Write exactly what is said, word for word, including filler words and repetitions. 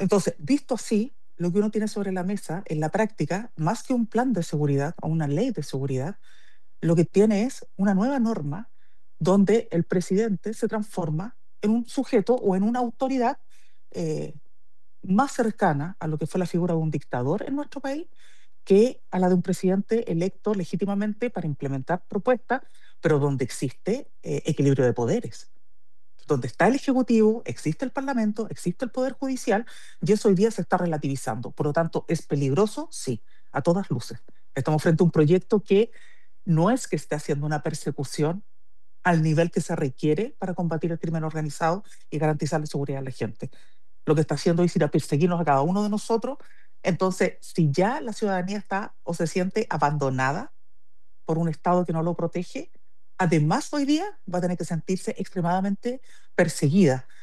Entonces, visto así, lo que uno tiene sobre la mesa en la práctica, más que un plan de seguridad o una ley de seguridad, lo que tiene es una nueva norma donde el presidente se transforma en un sujeto o en una autoridad eh, más cercana a lo que fue la figura de un dictador en nuestro país que a la de un presidente electo legítimamente para implementar propuestas, pero donde existe eh, equilibrio de poderes, donde está el Ejecutivo, existe el Parlamento, existe el Poder Judicial, y eso hoy día se está relativizando. Por lo tanto, ¿es peligroso? Sí, a todas luces. Estamos frente a un proyecto que no es que esté haciendo una persecución al nivel que se requiere para combatir el crimen organizado y garantizar la seguridad de la gente. Lo que está haciendo es ir a perseguirnos a cada uno de nosotros. Entonces, si ya la ciudadanía está o se siente abandonada por un Estado que no lo protege, además hoy día va a tener que sentirse extremadamente perseguida.